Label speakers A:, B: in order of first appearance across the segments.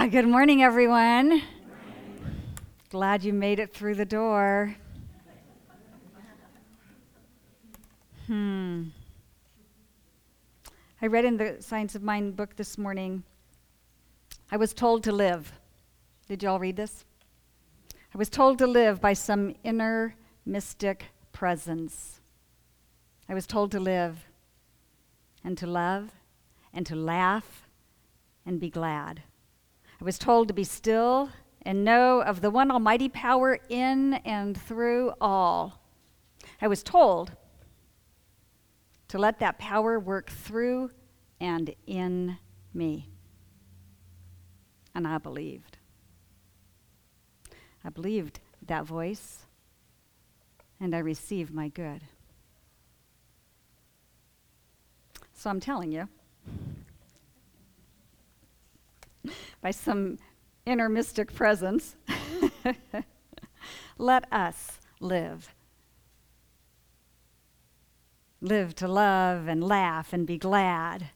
A: Good morning, everyone. Glad you made it through the door. I read in the Science of Mind book this morning, I was told to live. Did you all read this? I was told to live by some inner mystic presence. I was told to live and to love and to laugh and be glad. I was told to be still and know of the one almighty power in and through all. I was told to let that power work through and in me. And I believed. I believed that voice, and I received my good. So I'm telling you, by some inner mystic presence, let us live. Live to love and laugh and be glad.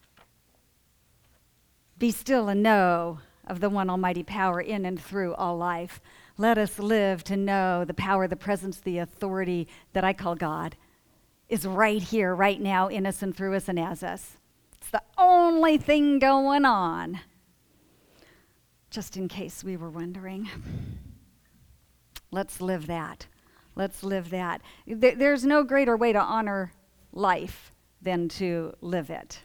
A: Be still and know of the one almighty power in and through all life. Let us live to know the power, the presence, the authority that I call God is right here, right now, in us and through us and as us. It's the only thing going on. Just in case we were wondering. Let's live that. Let's live that. There's no greater way to honor life than to live it.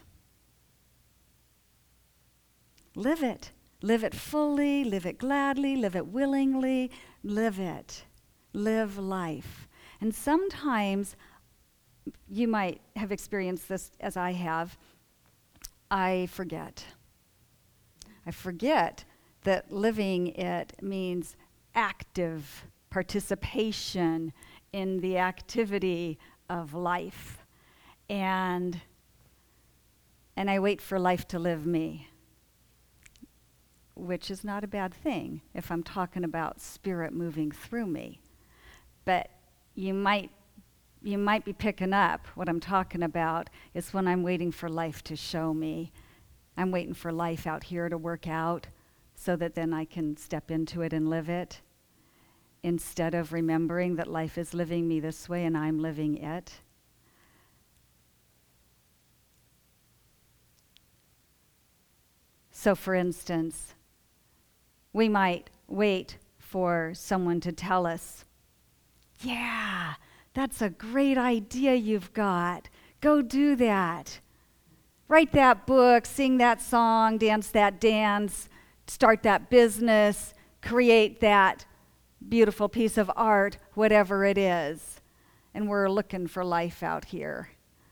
A: Live it. Live it fully, live it gladly, live it willingly, live it. Live life. And sometimes, you might have experienced this as I have, I forget. I forget that living it means active participation in the activity of life. And I wait for life to live me, which is not a bad thing if I'm talking about spirit moving through me. But you might be picking up what I'm talking about is when I'm waiting for life to show me. I'm waiting for life out here to work out so that then I can step into it and live it, instead of remembering that life is living me this way and I'm living it. So for instance, we might wait for someone to tell us, yeah, that's a great idea you've got. Go do that. Write that book, sing that song, dance that dance, start that business, create that beautiful piece of art, whatever it is. And we're looking for life out here.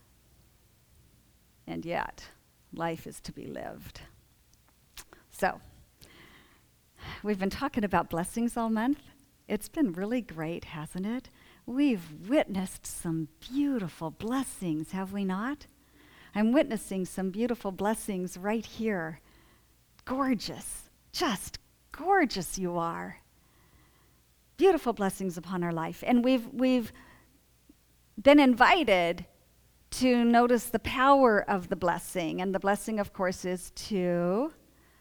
A: And yet, life is to be lived. So, we've been talking about blessings all month. It's been really great, hasn't it? We've witnessed some beautiful blessings, have we not? I'm witnessing some beautiful blessings right here. Gorgeous, just gorgeous you are. Beautiful blessings upon our life. And we've been invited to notice the power of the blessing. And the blessing, of course, is to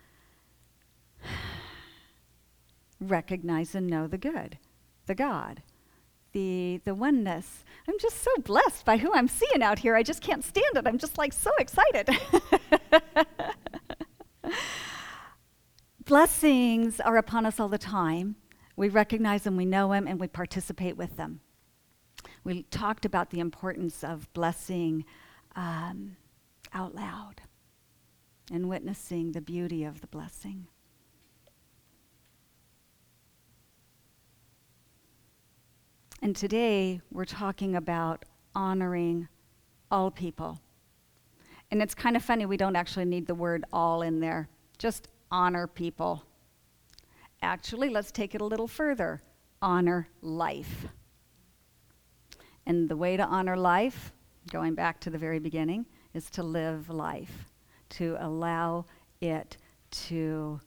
A: recognize and know the good, the God, the oneness. I'm just so blessed by who I'm seeing out here. I just can't stand it. I'm just like so excited. Blessings are upon us all the time. We recognize them, we know them, and we participate with them. We talked about the importance of blessing out loud and witnessing the beauty of the blessing. And today, we're talking about honoring all people. And it's kind of funny, we don't actually need the word all in there. Just honor people. Actually, let's take it a little further. Honor life. And the way to honor life, going back to the very beginning, is to live life. To allow it to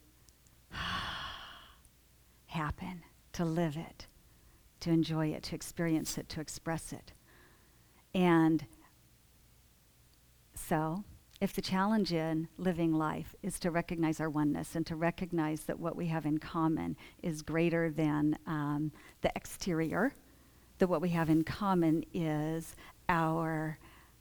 A: happen. To live it. To enjoy it, to experience it, to express it. And so if the challenge in living life is to recognize our oneness and to recognize that what we have in common is greater than the exterior, that what we have in common is our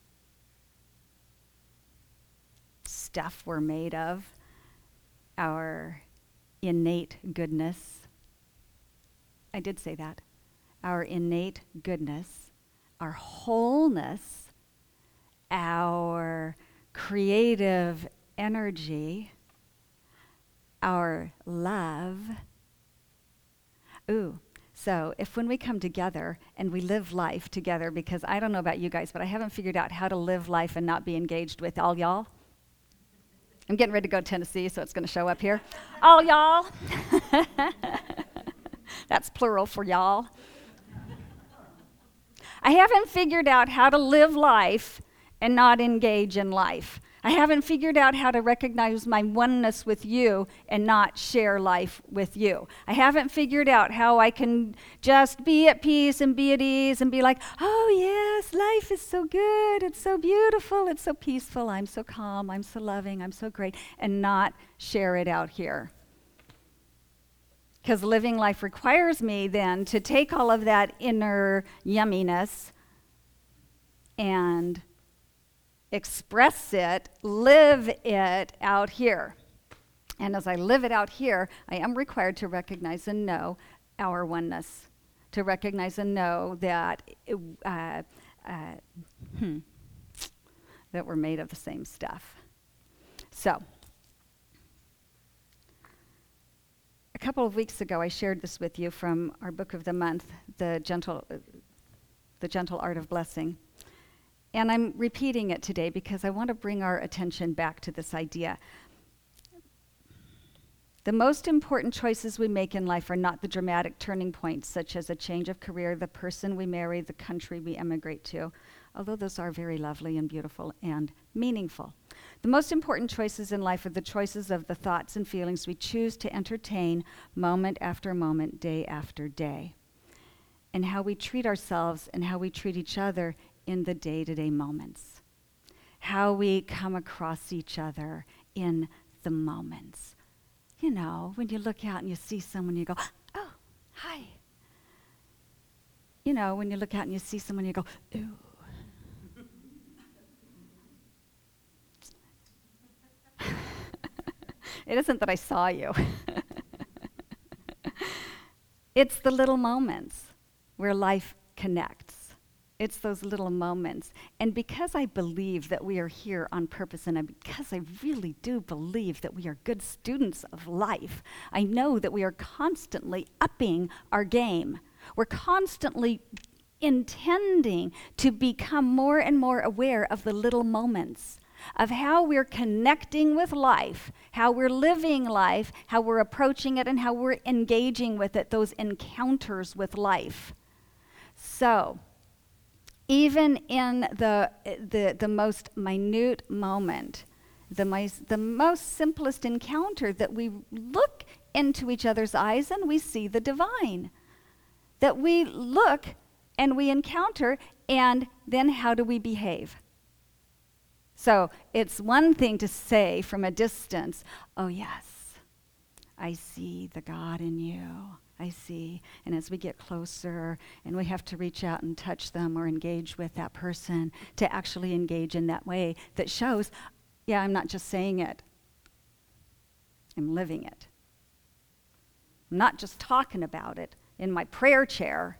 A: stuff we're made of, our innate goodness. I did say that. Our innate goodness, our wholeness, our creative energy, our love. So if when we come together and we live life together, because I don't know about you guys, but I haven't figured out how to live life and not be engaged with all y'all. I'm getting ready to go to Tennessee, so it's going to show up here. All y'all. That's plural for y'all. I haven't figured out how to live life and not engage in life. I haven't figured out how to recognize my oneness with you and not share life with you. I haven't figured out how I can just be at peace and be at ease and be like, oh yes, life is so good, it's so beautiful, it's so peaceful, I'm so calm, I'm so loving, I'm so great, and not share it out here. Because living life requires me then to take all of that inner yumminess and express it, live it out here. And as I live it out here, I am required to recognize and know our oneness, to recognize and know that that we're made of the same stuff. So, a couple of weeks ago, I shared this with you from our book of the month, The Gentle Art of Blessing. And I'm repeating it today because I want to bring our attention back to this idea. The most important choices we make in life are not the dramatic turning points, such as a change of career, the person we marry, the country we emigrate to, although those are very lovely and beautiful and meaningful. The most important choices in life are the choices of the thoughts and feelings we choose to entertain moment after moment, day after day, and how we treat ourselves and how we treat each other in the day-to-day moments, how we come across each other in the moments. You know, when you look out and you see someone, you go, oh, hi. You know, when you look out and you see someone, you go, ooh. It isn't that I saw you. It's the little moments where life connects. It's those little moments. And because I believe that we are here on purpose, and because I really do believe that we are good students of life, I know that we are constantly upping our game. We're constantly intending to become more and more aware of the little moments, of how we're connecting with life, how we're living life, how we're approaching it, and how we're engaging with it, those encounters with life. So, even in the most minute moment, the most simplest encounter, that we look into each other's eyes and we see the divine. That we look and we encounter, and then how do we behave? So it's one thing to say from a distance, oh yes, I see the God in you. I see. And as we get closer and we have to reach out and touch them or engage with that person, to actually engage in that way that shows, yeah, I'm not just saying it, I'm living it. I'm not just talking about it in my prayer chair.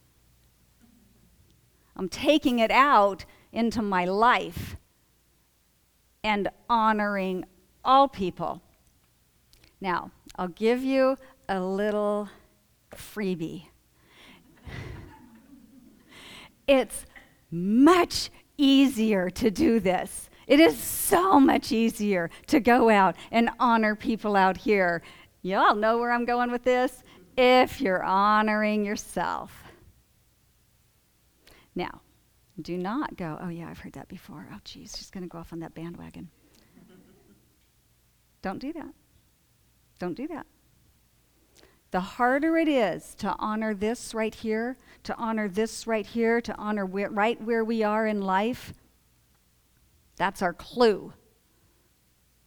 A: I'm taking it out into my life and honoring all people. Now, I'll give you a little freebie. It's much easier to do this. It is so much easier to go out and honor people out here. Y'all know where I'm going with this? If you're honoring yourself. Now, do not go, oh yeah, I've heard that before. Oh geez, she's going to go off on that bandwagon. Don't do that. Don't do that. The harder it is to honor this right here, to honor this right here, to honor right where we are in life, that's our clue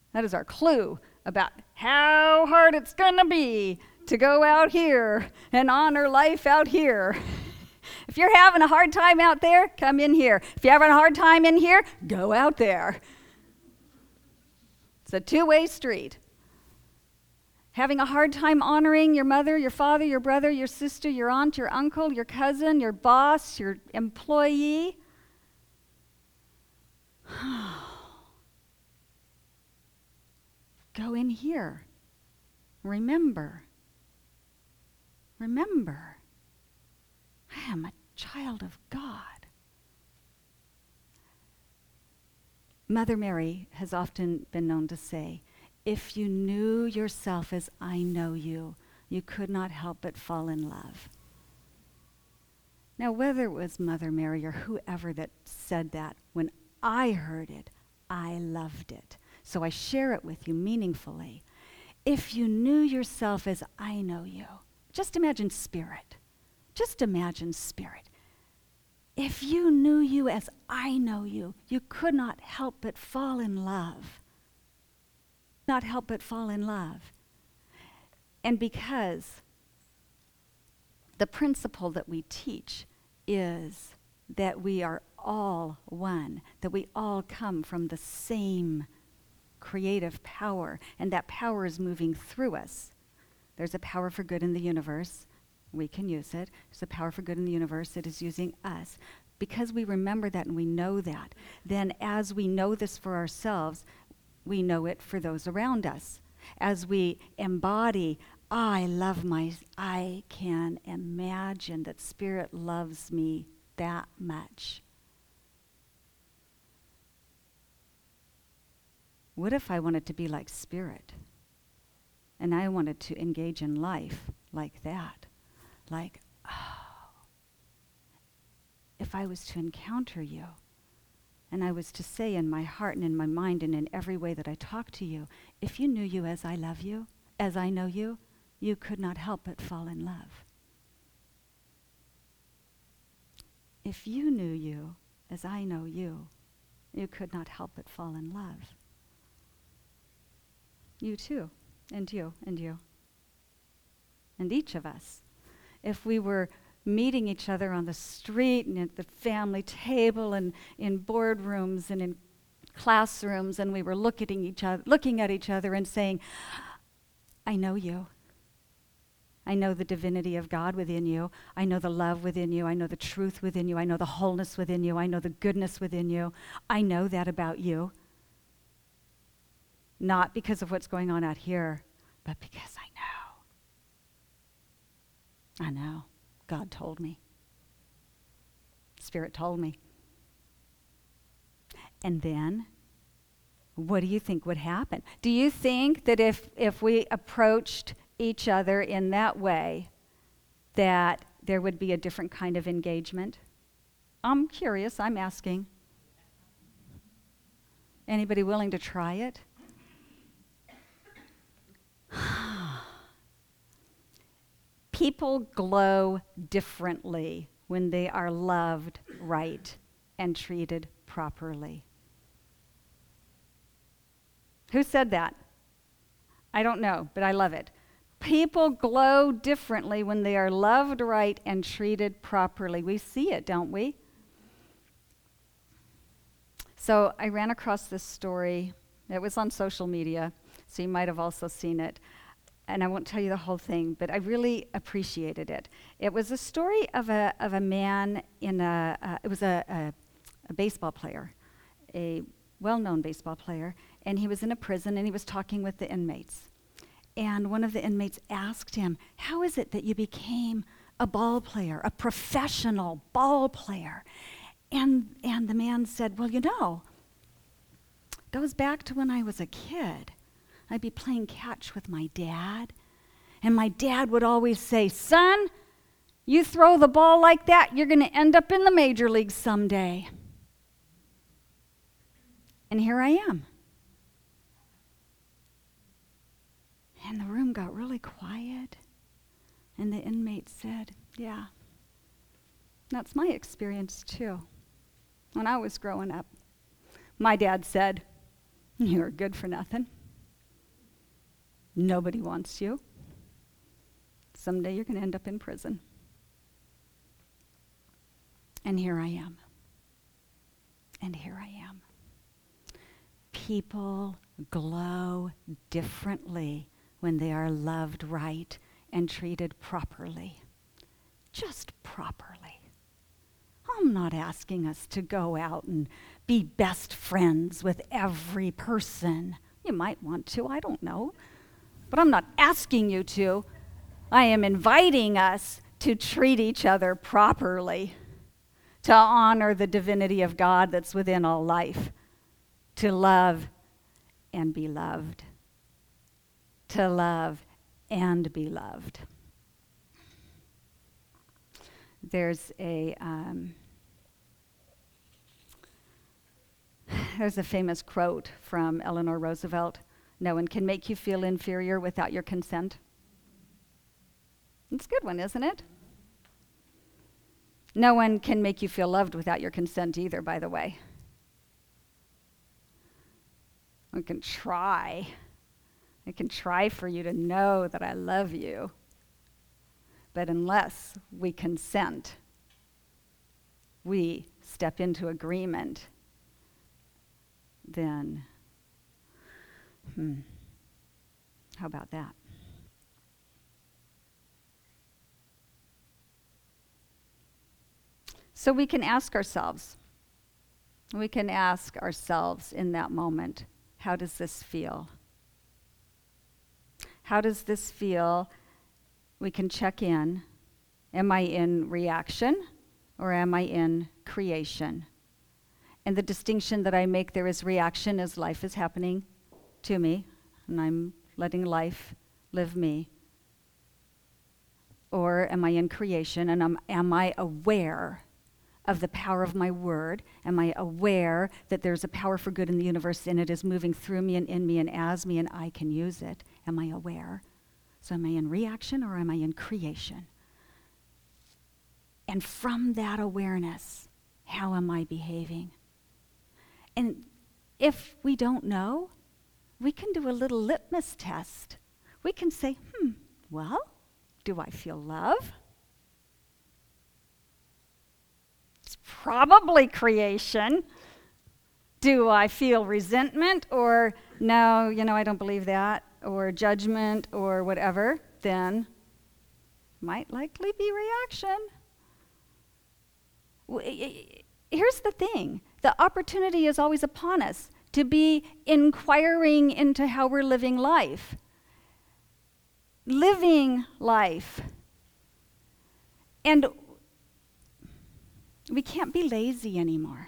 A: That is our clue about how hard it's going to be to go out here and honor life out here. If you're having a hard time out there, come in here. If you're having a hard time in here, go out there. It's a two-way street. Having a hard time honoring your mother, your father, your brother, your sister, your aunt, your uncle, your cousin, your boss, your employee. Go in here. Remember. Remember. I am a child of God. Mother Mary has often been known to say, if you knew yourself as I know you, you could not help but fall in love. Now, whether it was Mother Mary or whoever that said that, when I heard it, I loved it. So I share it with you meaningfully. If you knew yourself as I know you, just imagine spirit. Just imagine spirit. If you knew you as I know you, you could not help but fall in love. Not help but fall in love. And because the principle that we teach is that we are all one, that we all come from the same creative power, and that power is moving through us. There's a power for good in the universe. We can use it. There's a power for good in the universe. It is using us. Because we remember that and we know that, then as we know this for ourselves, we know it for those around us. As we embody, I can imagine that Spirit loves me that much. What if I wanted to be like Spirit? And I wanted to engage in life like that. Like, if I was to encounter you, and I was to say in my heart and in my mind and in every way that I talk to you, if you knew you as I love you, as I know you, you could not help but fall in love. If you knew you as I know you, you could not help but fall in love. You too, and you, and you. And each of us. If we were meeting each other on the street and at the family table and in boardrooms and in classrooms, and we were looking at each other and saying, I know you. I know the divinity of God within you. I know the love within you. I know the truth within you. I know the wholeness within you. I know the goodness within you. I know that about you. Not because of what's going on out here, but because I know. I know. God told me. Spirit told me. And then, what do you think would happen? Do you think that if we approached each other in that way, that there would be a different kind of engagement? I'm curious, I'm asking. Anybody willing to try it? People glow differently when they are loved right and treated properly. Who said that? I don't know, but I love it. People glow differently when they are loved right and treated properly. We see it, don't we? So I ran across this story. It was on social media, so you might have also seen it. And I won't tell you the whole thing, but I really appreciated it. It was a story of a man in it was a baseball player, a well-known baseball player, and he was in a prison and he was talking with the inmates. And one of the inmates asked him, how is it that you became a ball player, a professional ball player? And the man said, well, it goes back to when I was a kid. I'd be playing catch with my dad, and my dad would always say, son, you throw the ball like that, you're going to end up in the major leagues someday. And here I am. And the room got really quiet, and the inmate said, yeah, that's my experience too. When I was growing up, my dad said, you're good for nothing. Nobody wants you. Someday you're going to end up in prison. And here I am. And here I am. People glow differently when they are loved right and treated properly. Just properly. I'm not asking us to go out and be best friends with every person. You might want to, I don't know. But I'm not asking you to. I am inviting us to treat each other properly, to honor the divinity of God that's within all life, to love and be loved, to love and be loved. There's a famous quote from Eleanor Roosevelt: "No one can make you feel inferior without your consent." It's a good one, isn't it? No one can make you feel loved without your consent either, by the way. I can try for you to know that I love you. But unless we consent, we step into agreement, then, how about that? So we can ask ourselves in that moment, how does this feel? How does this feel? We can check in. Am I in reaction or am I in creation? And the distinction that I make there is reaction as life is happening to me, and I'm letting life live me. Or am I in creation, and am I aware of the power of my word? Am I aware that there's a power for good in the universe and it is moving through me and in me and as me and I can use it? Am I aware? So am I in reaction or am I in creation? And from that awareness, how am I behaving? And if we don't know, we can do a little litmus test. We can say, well, do I feel love? It's probably creation. Do I feel resentment or no, I don't believe that, or judgment or whatever? Then might likely be reaction. Here's the thing. The opportunity is always upon us to be inquiring into how we're living life. Living life. And we can't be lazy anymore.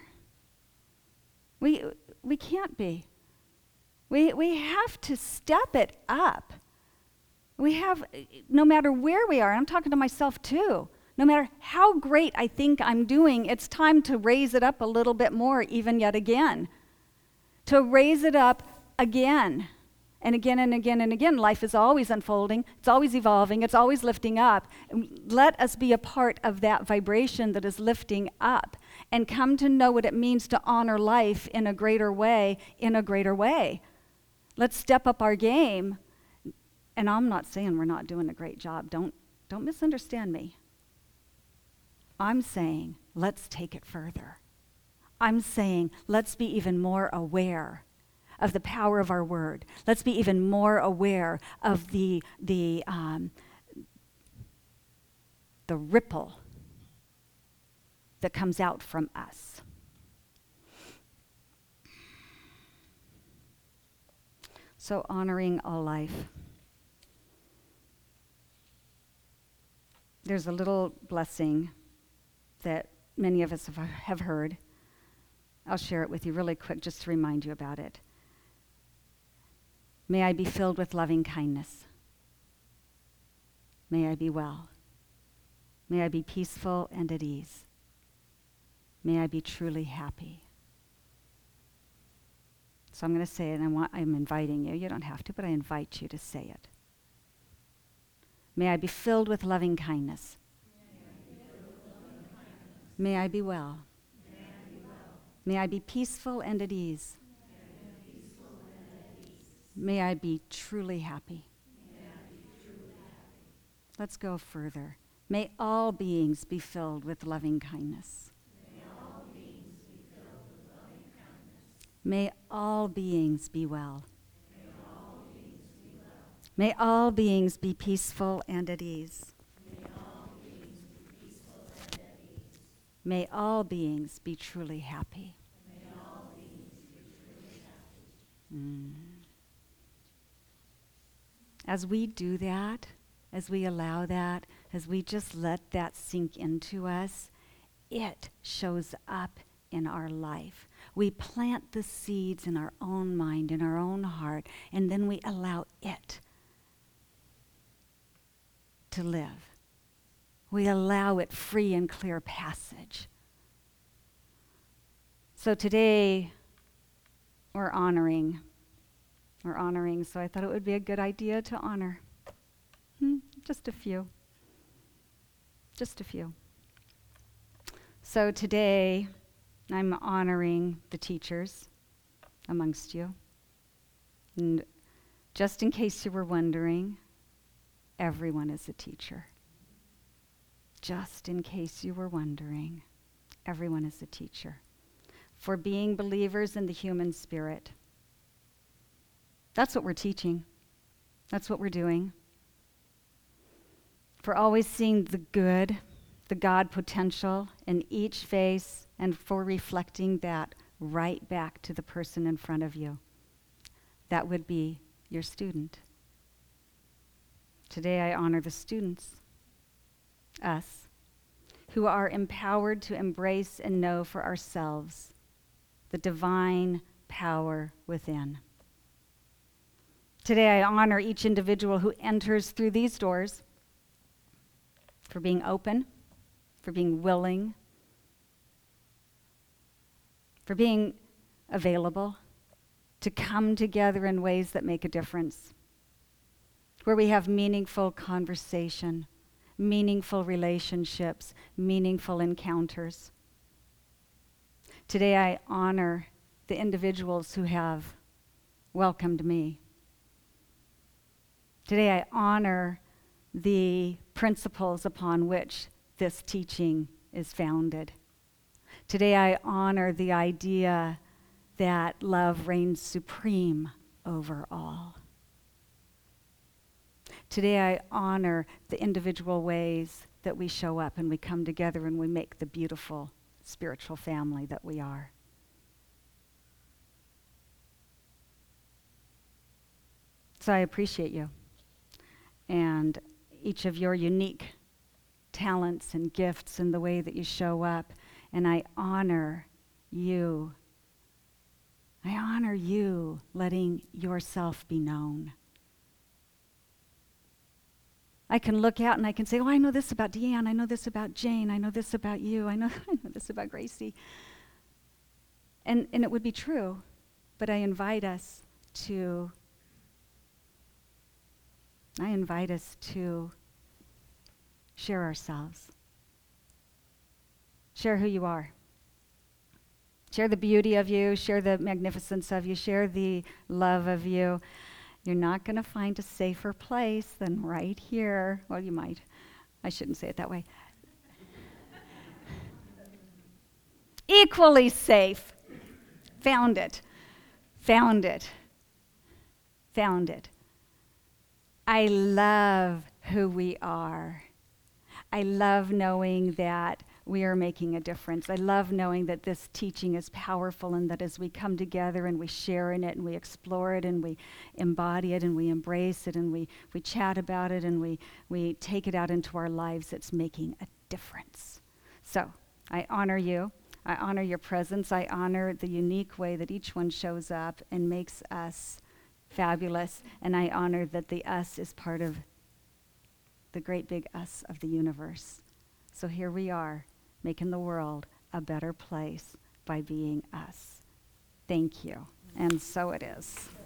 A: We can't be. We have to step it up. We have, no matter where we are, and I'm talking to myself too, no matter how great I think I'm doing, it's time to raise it up a little bit more, even yet again. To raise it up again and again and again and again. Life is always unfolding, it's always evolving, it's always lifting up. Let us be a part of that vibration that is lifting up and come to know what it means to honor life in a greater way, Let's step up our game. And I'm not saying we're not doing a great job. Don't misunderstand me. I'm saying let's take it further. I'm saying let's be even more aware of the power of our word. Let's be even more aware of the ripple that comes out from us. So honoring all life. There's a little blessing that many of us have heard. I'll share it with you really quick just to remind you about it. May I be filled with loving kindness. May I be well. May I be peaceful and at ease. May I be truly happy. So I'm going to say it, and I'm inviting you. You don't have to, but I invite you to say it. May I be filled with loving kindness. May I be well. May I be peaceful and at ease. May I be truly happy. Let's go further. May all beings be filled with loving kindness. May all beings be well. May all beings be peaceful and at ease. May all beings be truly happy. As we do that, as we allow that, as we just let that sink into us, it shows up in our life. We plant the seeds in our own mind, in our own heart, and then we allow it to live. We allow it free and clear passage. So today, we're honoring, so I thought it would be a good idea to honor. Just a few. So today, I'm honoring the teachers amongst you. And just in case you were wondering, everyone is a teacher. Just in case you were wondering, everyone is a teacher. For being believers in the human spirit. That's what we're teaching. That's what we're doing. For always seeing the good, the God potential in each face, and for reflecting that right back to the person in front of you. That would be your student. Today I honor the students, us, who are empowered to embrace and know for ourselves the divine power within. Today I honor each individual who enters through these doors for being open, for being willing, for being available to come together in ways that make a difference, where we have meaningful conversation, meaningful relationships, meaningful encounters. Today I honor the individuals who have welcomed me. Today I honor the principles upon which this teaching is founded. Today I honor the idea that love reigns supreme over all. Today I honor the individual ways that we show up and we come together and we make the beautiful spiritual family that we are. So I appreciate you and each of your unique talents and gifts and the way that you show up, and I honor you. I honor you letting yourself be known. I can look out and I can say, oh, I know this about Deanne, I know this about Jane, I know this about you, I know this about Gracie. And it would be true, but I invite us to share ourselves. Share who you are. Share the beauty of you, share the magnificence of you, share the love of you. You're not going to find a safer place than right here. Well, you might. I shouldn't say it that way. Equally safe. Found it. I love who we are. I love knowing that we are making a difference. I love knowing that this teaching is powerful and that as we come together and we share in it and we explore it and we embody it and we embrace it and we chat about it and we take it out into our lives, it's making a difference. So I honor you. I honor your presence. I honor the unique way that each one shows up and makes us fabulous. And I honor that the us is part of the great big us of the universe. So here we are, making the world a better place by being us. Thank you. And so it is.